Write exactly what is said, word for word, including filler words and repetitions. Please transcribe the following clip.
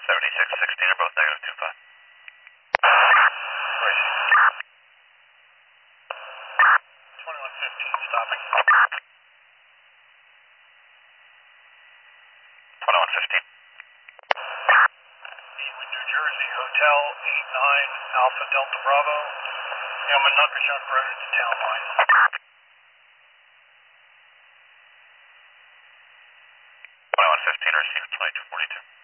seventy-six sixteen are both negative two five. Where is he? twenty-one fifteen, stopping. twenty-one fifteen. Eastman, New Jersey, Hotel eight nine Alpha Delta Bravo. Yeah, I'm a Nuttershot Road to town line. twenty-one fifteen, received twenty-two forty-two.